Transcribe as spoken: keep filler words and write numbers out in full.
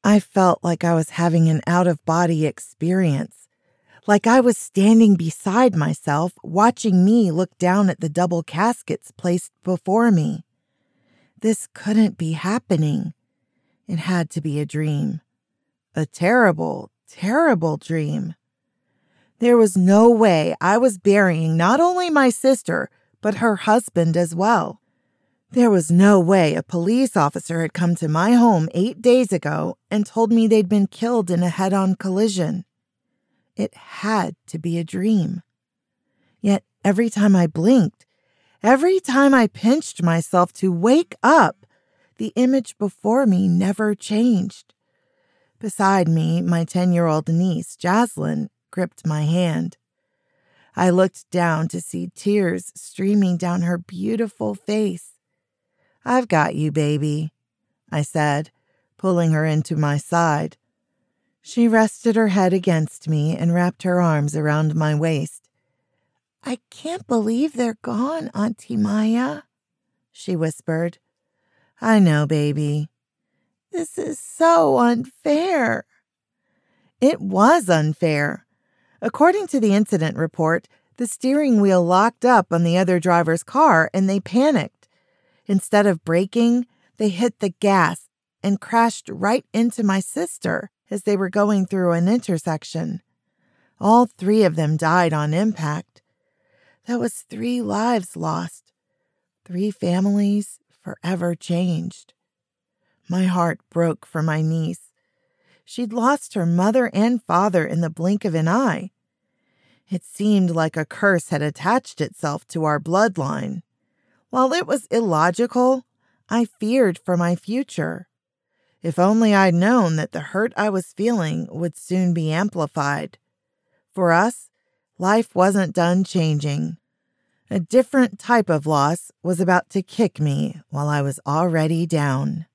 I felt like I was having an out-of-body experience, like I was standing beside myself, watching me look down at the double caskets placed before me. This couldn't be happening. It had to be a dream. A terrible, terrible dream. There was no way I was burying not only my sister, but her husband as well. There was no way a police officer had come to my home eight days ago and told me they'd been killed in a head-on collision. It had to be a dream. Yet every time I blinked, every time I pinched myself to wake up, the image before me never changed. Beside me, my ten-year-old niece, Jaslyn, gripped my hand. I looked down to see tears streaming down her beautiful face. "I've got you, baby," I said, pulling her into my side. She rested her head against me and wrapped her arms around my waist. "I can't believe they're gone, Auntie Maya," she whispered. "I know, baby." "This is so unfair." It was unfair. According to the incident report, the steering wheel locked up on the other driver's car and they panicked. Instead of braking, they hit the gas and crashed right into my sister as they were going through an intersection. All three of them died on impact. That was three lives lost, three families forever changed. My heart broke for my niece. She'd lost her mother and father in the blink of an eye. It seemed like a curse had attached itself to our bloodline. While it was illogical, I feared for my future. If only I'd known that the hurt I was feeling would soon be amplified. For us, life wasn't done changing. A different type of loss was about to kick me while I was already down.